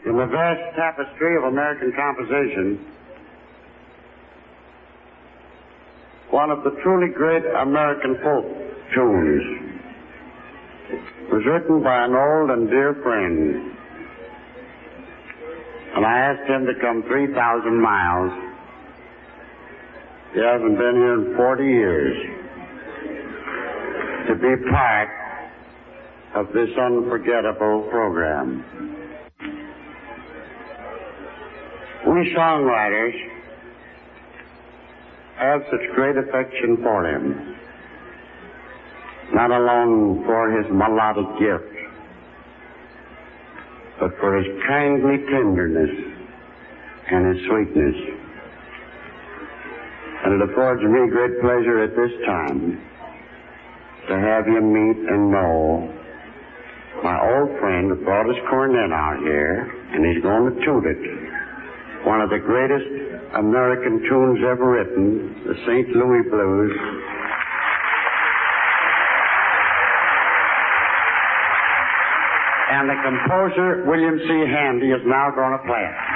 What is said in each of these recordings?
In the vast tapestry of American composition, one of the truly great American folk tunes was written by an old and dear friend. And I asked him to come 3,000 miles. He hasn't been here in 40 years to be part of this unforgettable program. We songwriters have such great affection for him, not alone for his melodic gift, but for his kindly tenderness and his sweetness. And it affords me great pleasure at this time to have you meet and know my old friend who brought his cornet out here, and he's going to toot it. One of the greatest American tunes ever written, the St. Louis Blues. And the composer, William C. Handy, is now going to play it.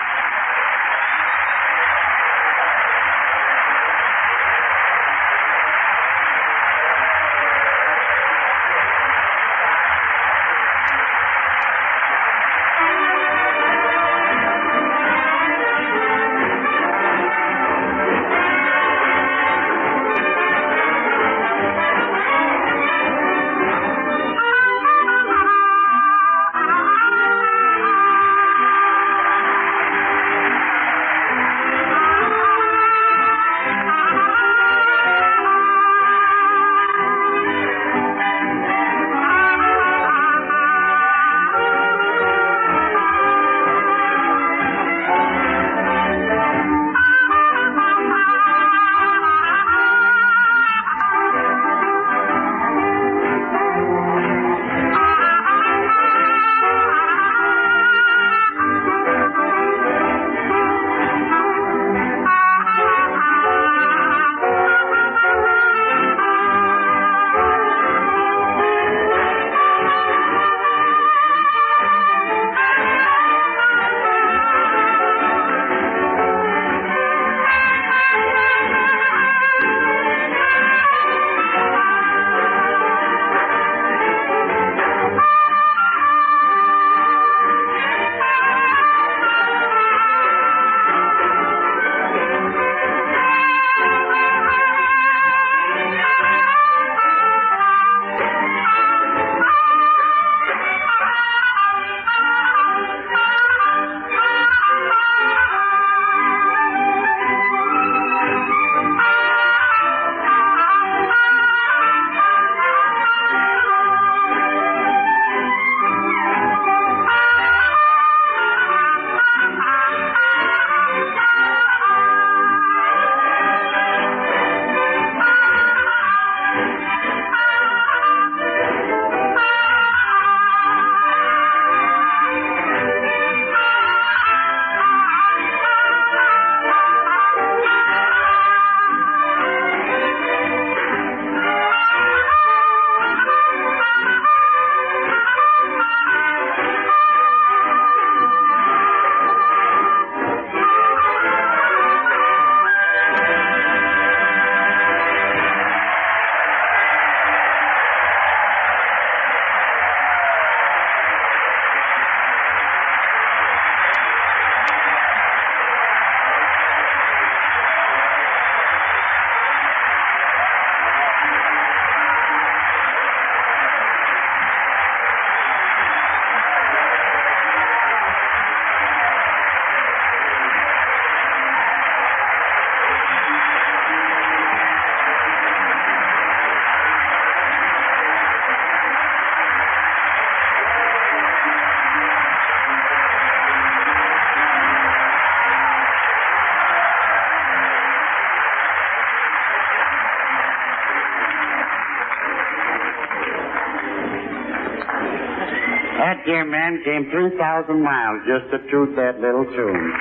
That dear man came 3,000 miles just to toot that little tune.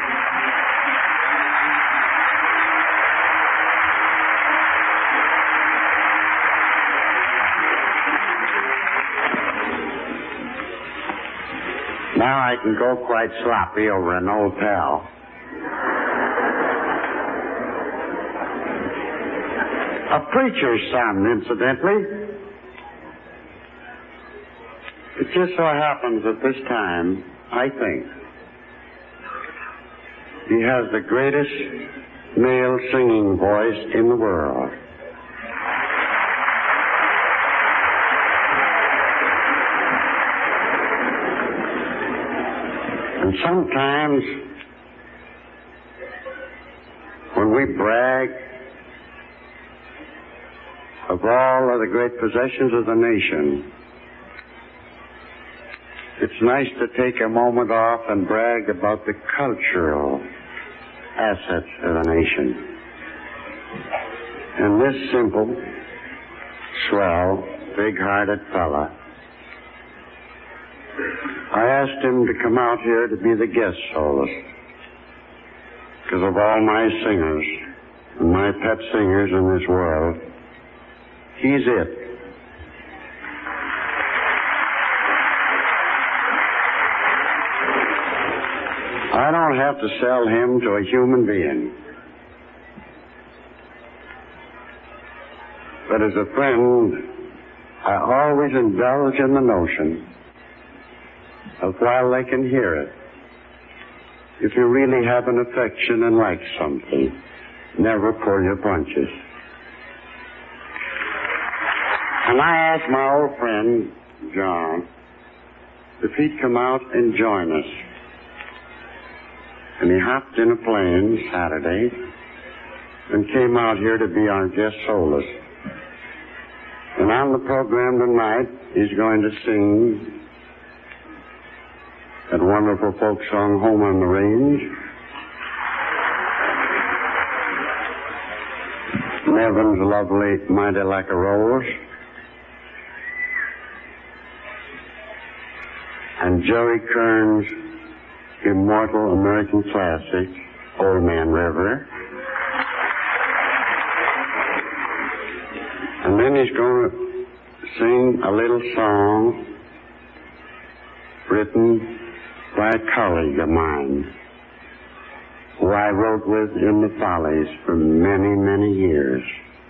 Now I can go quite sloppy over an old pal. A preacher's son, incidentally. It just so happens at this time, I think, he has the greatest male singing voice in the world. And sometimes, when we brag of all of the great possessions of the nation, it's nice to take a moment off and brag about the cultural assets of the nation. And this simple, swell, big-hearted fella, I asked him to come out here to be the guest soloist because of all my singers and my pet singers in this world. He's it. I don't have to sell him to a human being. But as a friend, I always indulge in the notion of while they can hear it, if you really have an affection and like something, never pull your punches. And I asked my old friend, John, if he'd come out and join us. And he hopped in a plane Saturday and came out here to be our guest soloist. And on the program tonight, he's going to sing that wonderful folk song, Home on the Range. Nevin's lovely Mighty Like a Rose. And Jerry Kern's immortal American classic, Old Man River. And then he's going to sing a little song written by a colleague of mine who I wrote with in the Follies for many, many years.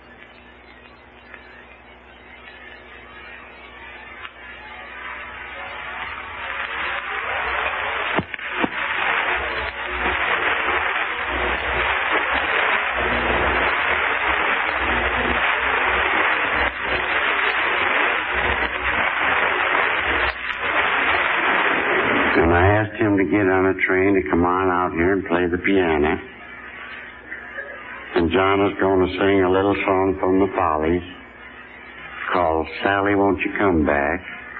Get on a train to come on out here and play the piano. And John is going to sing a little song from the Follies called Sally, Won't You Come Back?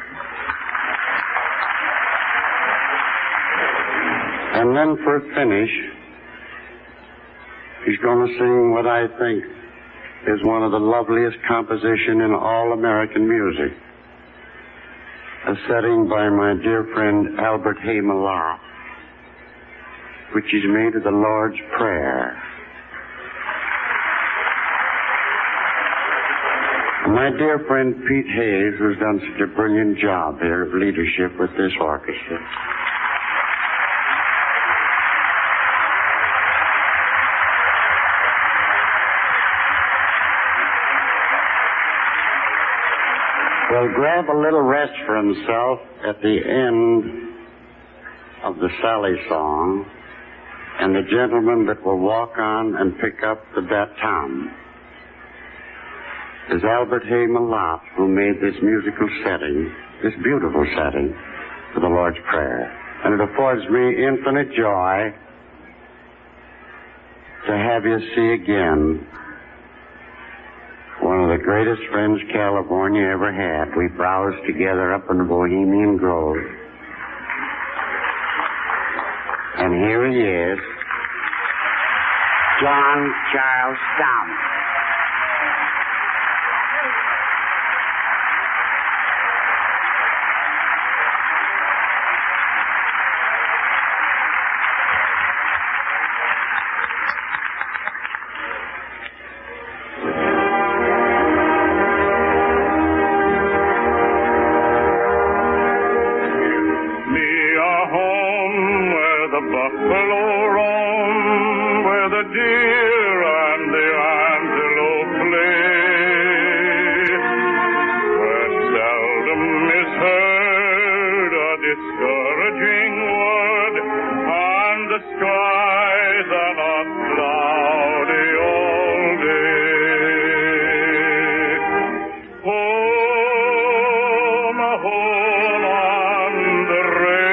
And then for a finish, he's going to sing what I think is one of the loveliest compositions in all American music. A setting by my dear friend Albert Hay Malott, which is made of the Lord's Prayer. My dear friend Pete Hayes, who's done such a brilliant job here of leadership with this orchestra. Will grab a little rest for himself at the end of the Sally song, and the gentleman that will walk on and pick up the baton is Albert Hay Malott, who made this musical setting, this beautiful setting, for the Lord's Prayer. And it affords me infinite joy to have you see again one of the greatest friends California ever had. We browsed together up in the Bohemian Grove. And here he is, John Charles Thomas. the buffalo roam, where the deer and the antelope play, where seldom is heard a discouraging word, and the skies are not cloudy all day. Home, home on the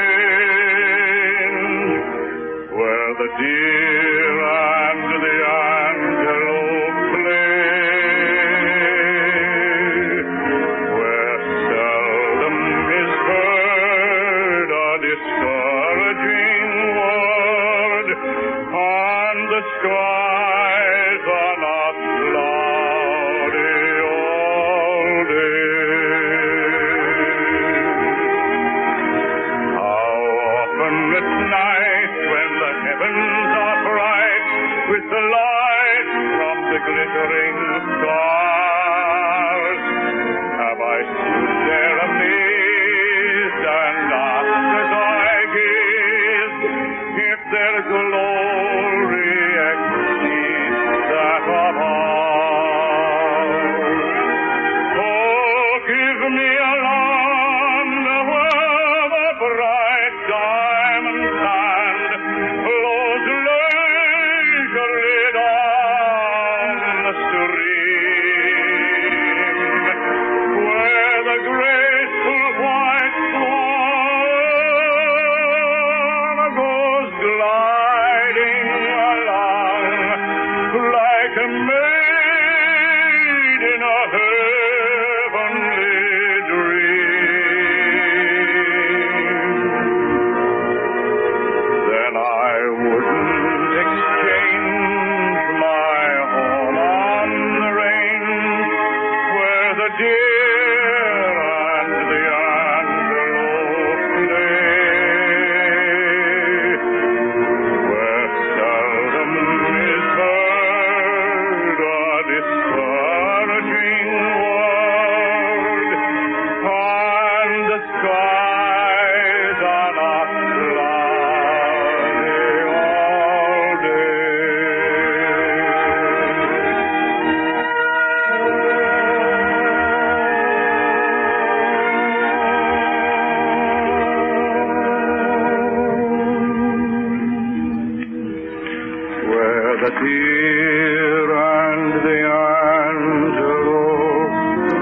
range, where the deer and the antelope play, where seldom is heard a discouraging word, and the skies are not cloudy all day. How often at night, when the heavens are bright with the light from the glittering stars, have I stood there amazed and asked as I gazed if their glory exceeds that of ours. Oh, give me a land where the bright diamond sand flows leisurely down the stream, where the graceful white swan goes gliding along like a maid in a heavenly dream. Then I wouldn't exchange my home on the range, where the deer and the antelope play, where seldom is heard a discouraging word, and the skies are not cloudy all day. Where the deer and the antelope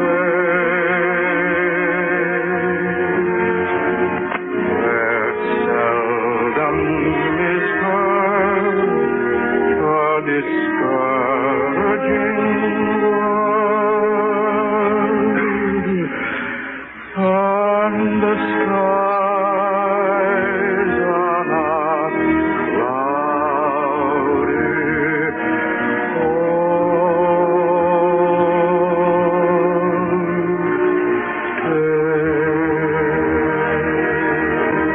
play, where seldom is heard a discouraging word, and the skies are not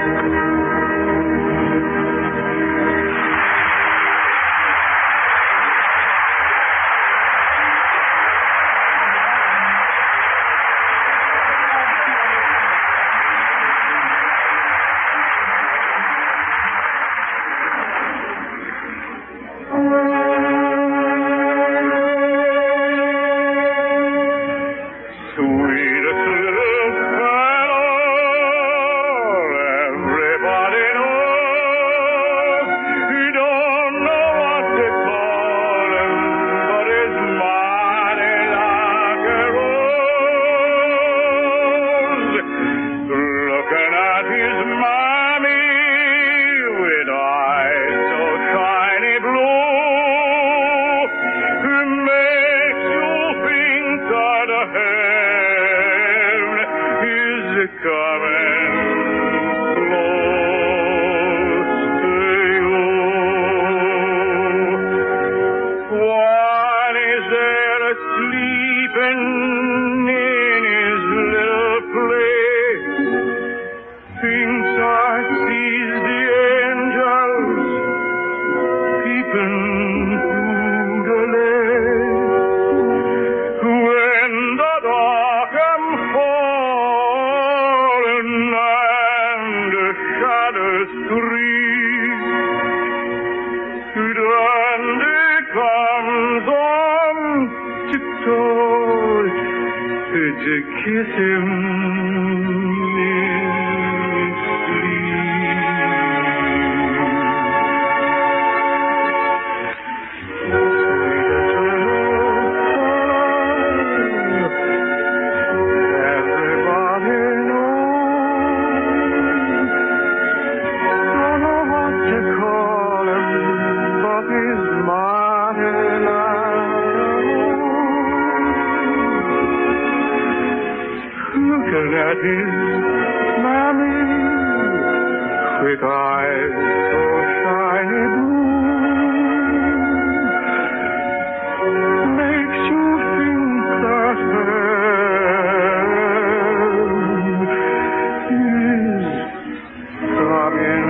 cloudy. to kiss him in sleep. Everybody knows, don't know what to call him, but he's mine. Looking at his mammy, quick eyes so shiny blue, makes you think that heaven is coming.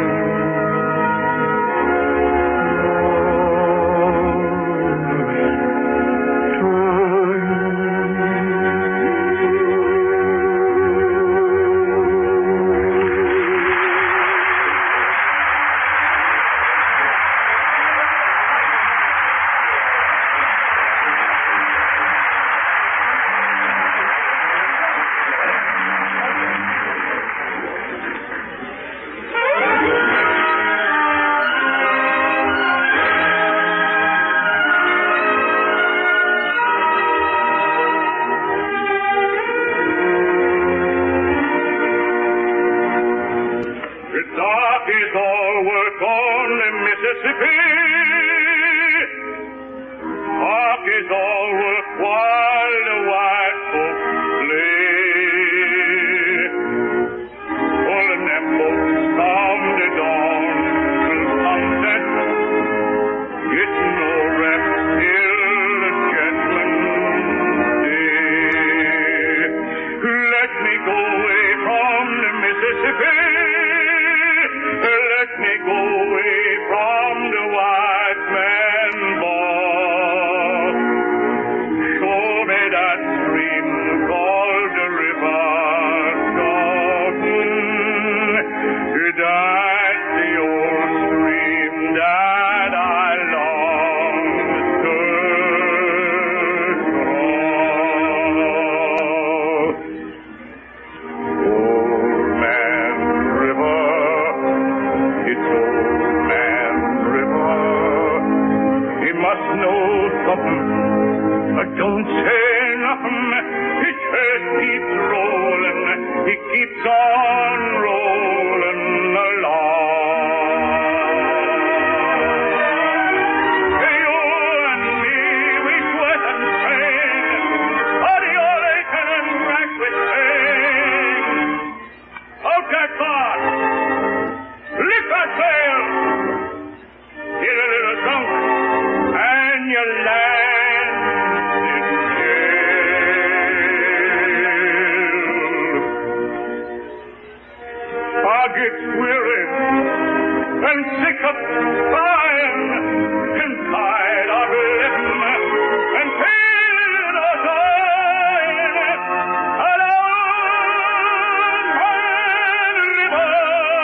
Dark is all work on the Mississippi. Dark is all work while the white folks play. Pulling them folks from the dawn till sunset. It's no rest till the judgment day. Let me go away from the Mississippi. Let me go away from the white man's ball. Show me that stream called the River Jordan. That's the old stream that I long to cross. Old man River, it's Old Man River. He must know something, but don't say nothing. He just keeps rolling. He keeps on rolling along. Hey, you and me, we sweat and strain. Body all aching and racked with pain. Out that bar! Lift that sail! Get a little drunk, and you land in jail. I get weary and sick of trying, and tired of living, and tired of dying. Alone man river,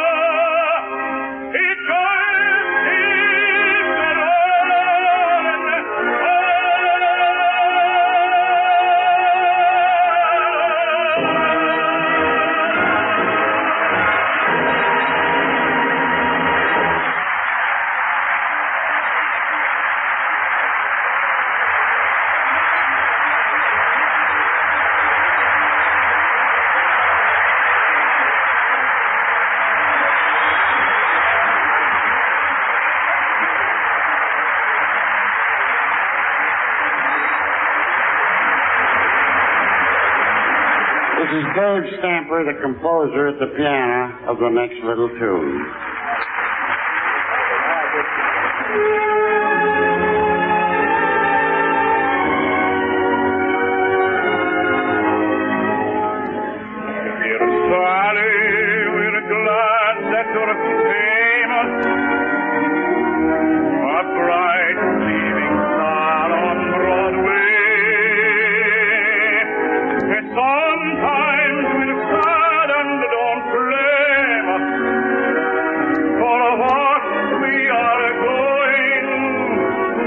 it just keeps rolling. This is Dave Stamper, the composer at the piano of the next little tune. Dear Sally, we're glad that you're famous. A bright leaving star on Broadway. Sometimes we're sad and don't blame us for what we are going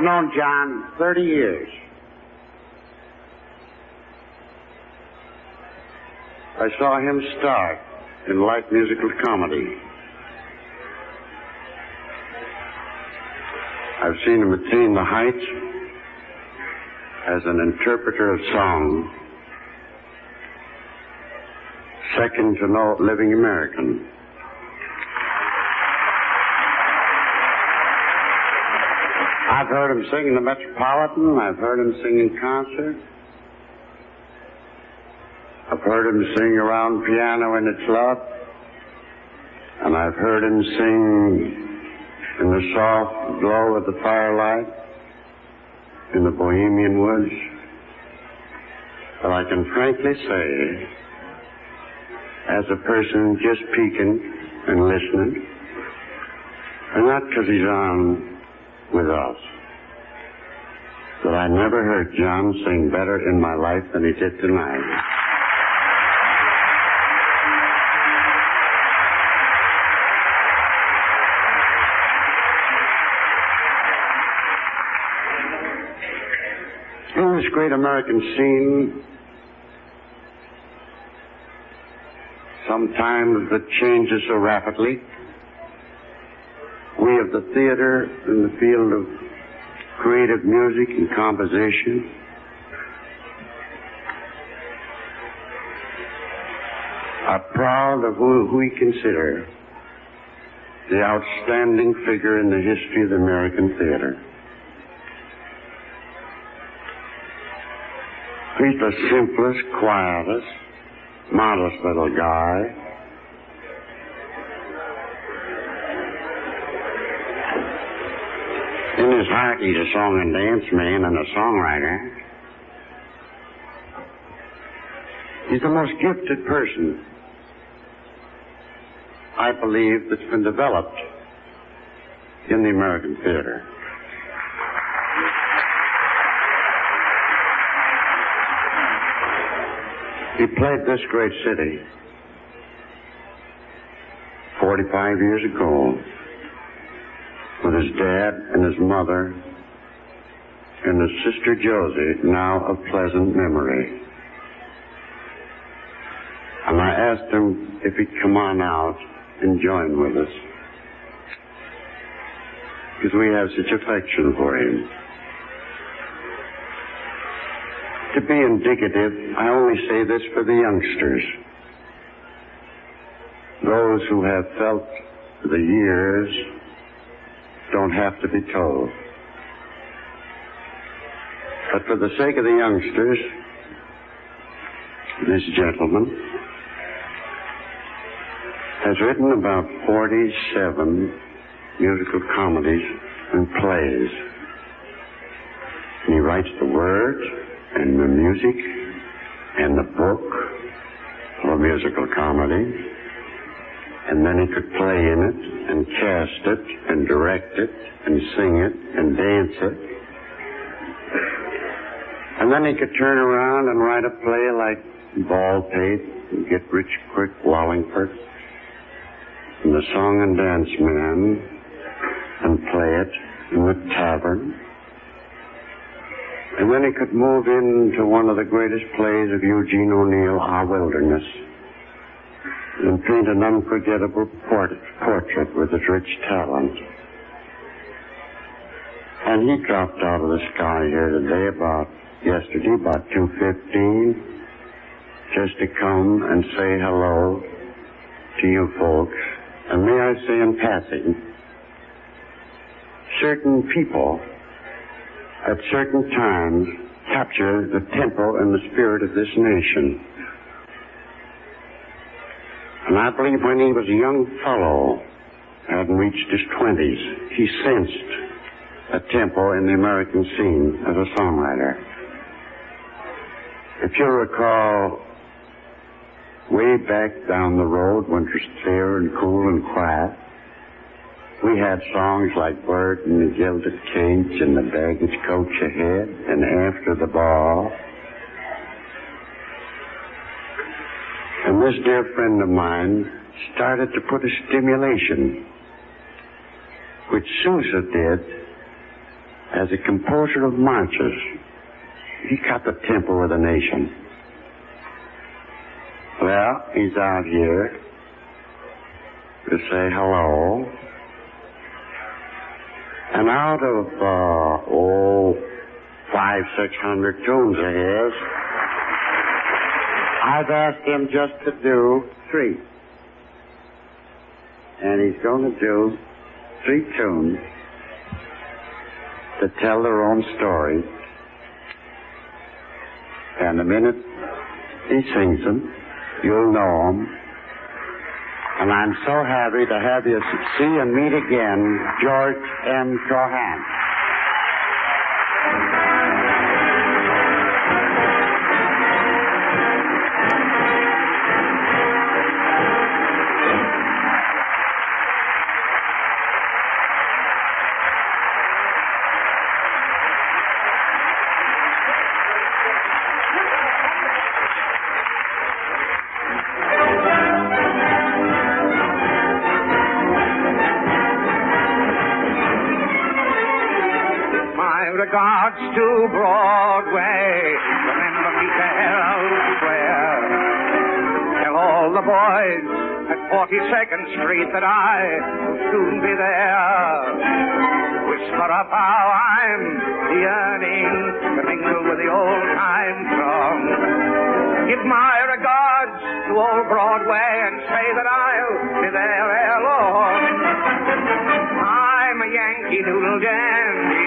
known John 30 years. I saw him start in light musical comedy. I've seen him attain the heights as an interpreter of song, second to no living American. I've heard him sing in the Metropolitan. I've heard him sing in concert. I've heard him sing around piano in its love. And I've heard him sing in the soft glow of the firelight in the Bohemian woods. But I can frankly say, as a person just peeking and listening, and not because he's on with us, that I never heard John sing better in my life than he did tonight. In this great American scene, sometimes that changes so rapidly, we of the theater in the field of creative music and composition are proud of who we consider the outstanding figure in the history of the American theater. He's the simplest, quietest, modest little guy. In his heart, he's a song and dance man and a songwriter. He's the most gifted person, I believe, that's been developed in the American theater. He played this great city 45 years ago with his dad and his mother and his sister Josie, now of pleasant memory. And I asked him if he'd come on out and join with us, because we have such affection for him. To be indicative, I only say this for the youngsters, those who have felt the years don't have to be told. But for the sake of the youngsters, this gentleman has written about 47 musical comedies and plays. And he writes the words and the music and the book of a musical comedy. And then he could play in it and cast it and direct it and sing it and dance it. And then he could turn around and write a play like Baldpate and Get Rich Quick Wallingford and The Song and Dance Man and play it in the tavern. And then he could move into one of the greatest plays of Eugene O'Neill, Our Wilderness, and paint an unforgettable portrait with his rich talent. And he dropped out of the sky here today yesterday about 2:15, just to come and say hello to you folks. And may I say in passing, certain people at certain times capture the tempo and the spirit of this nation. And I believe when he was a young fellow, hadn't reached his 20s, he sensed a tempo in the American scene as a songwriter. If you recall, way back down the road when it was clear and cool and quiet, we had songs like Bird and the Gilded Cage and The Baggage Coach Ahead and After the Ball. And this dear friend of mine started to put a stimulation, which Sousa did as a composer of marches, he cut the tempo of the nation. Well, he's out here to say hello. And out of, 500-600 tunes of his, I've asked him just to do 3. And he's going to do 3 tunes that tell their own story. And the minute he sings them, you'll know them. And I'm so happy to have you see and meet again George M. Cohan. Regards to Broadway, remember me to Herald Square. Tell all the boys at 42nd Street that I will soon be there. Whisper up how I'm yearning to mingle with the old-time throng. Give my regards to old Broadway and say that I'll be there ere long. I'm a Yankee Doodle Dandy,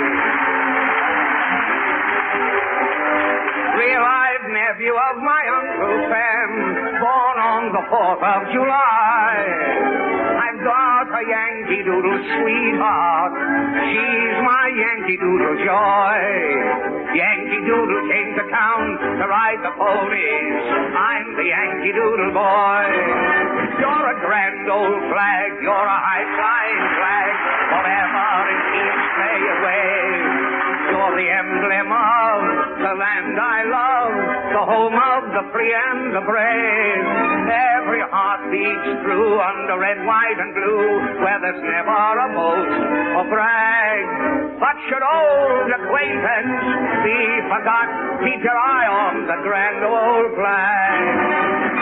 real-life nephew of my Uncle Sam, born on the 4th of July. I've got a Yankee Doodle sweetheart. She's my Yankee Doodle joy. Yankee Doodle came to town to ride the ponies. I'm the Yankee Doodle boy. You're a grand old flag. You're a high-flying flag. Forever it keeps stay away. You're the emblem of the land I love, the home of the free and the brave. Every heart beats true under red, white, and blue, where there's never a boast or brag. But should old acquaintance be forgot, keep your eye on the grand old flag.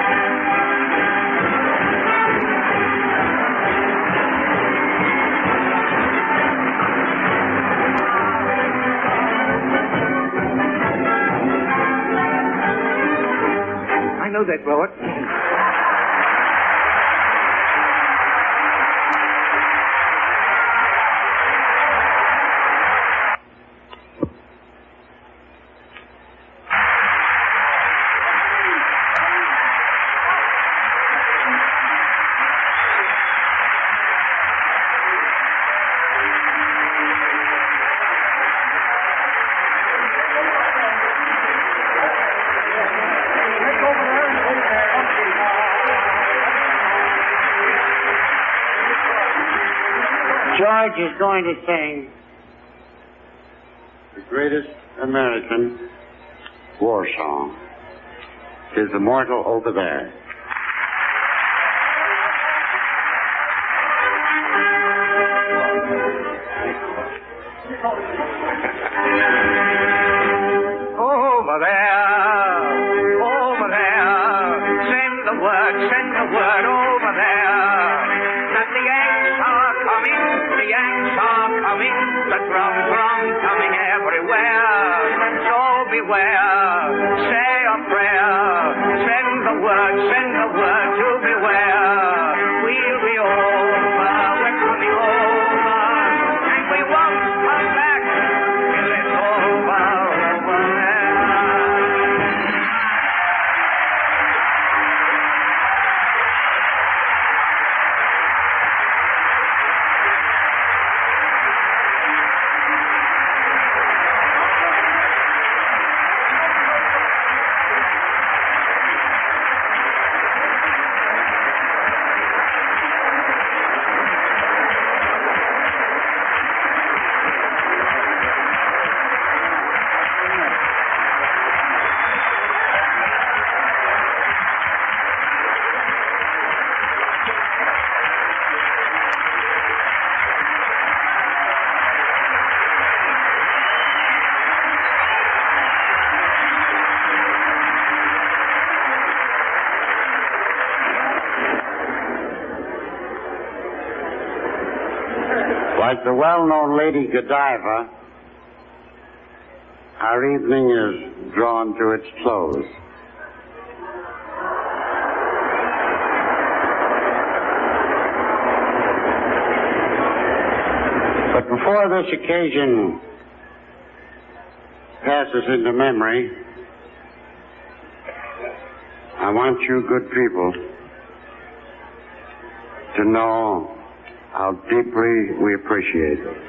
I know that, Robert. George is going to sing the greatest American war song. It's Immortal Over There. Over there, send the word over there, that the Yanks are coming, the drum coming everywhere, so beware, say a prayer, send the word to beware, we'll be over, we're coming over, and we won't come back till it's over there. Like the well-known Lady Godiva, our evening is drawn to its close. But before this occasion passes into memory, I want you good people to know how deeply we appreciate it.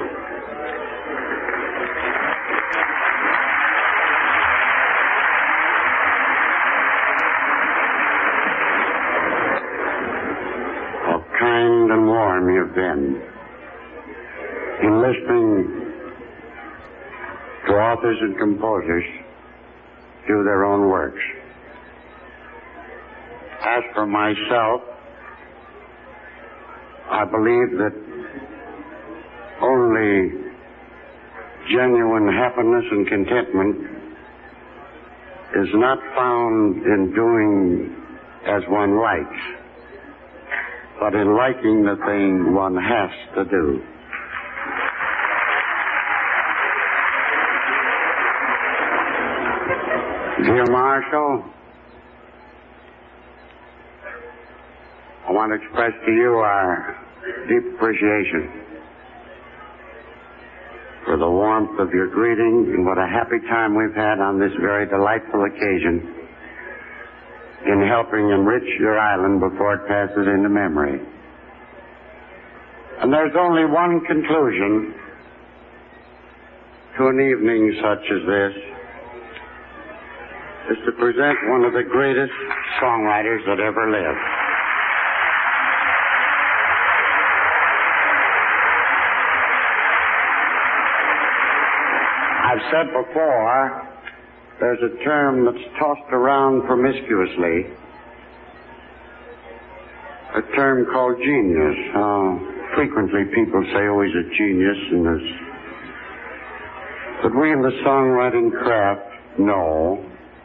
How kind and warm you've been in listening to authors and composers do their own works. As for myself, I believe that only genuine happiness and contentment is not found in doing as one likes, but in liking the thing one has to do. Dear Marshall, I want to express to you our deep appreciation for the warmth of your greeting and what a happy time we've had on this very delightful occasion in helping enrich your island before it passes into memory. And there's only one conclusion to an evening such as this, is to present one of the greatest songwriters that ever lived. I've said before, there's a term that's tossed around promiscuously, a term called genius. Frequently people say, oh, he's a genius, but we in the songwriting craft know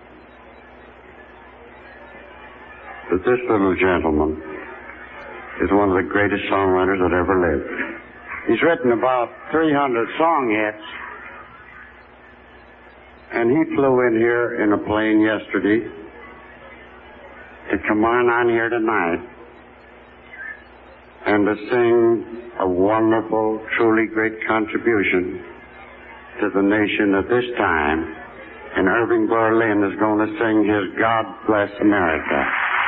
that this little gentleman is one of the greatest songwriters that ever lived. He's written about 300 song hits, and he flew in here in a plane yesterday to come on here tonight and to sing a wonderful, truly great contribution to the nation at this time. And Irving Berlin is going to sing his God Bless America.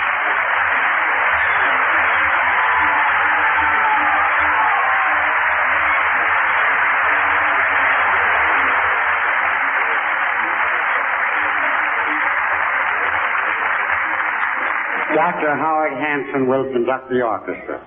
Dr. Howard Hanson will conduct the orchestra.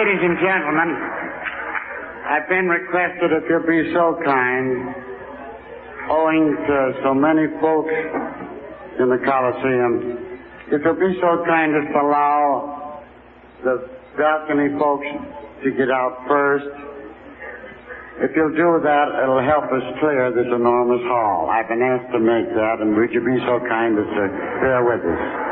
Ladies and gentlemen, I've been requested, if you'll be so kind, owing to so many folks in the Coliseum, if you'll be so kind as to allow the balcony folks to get out first. If you'll do that, it'll help us clear this enormous hall. I've been asked to make that, and would you be so kind as to bear with us?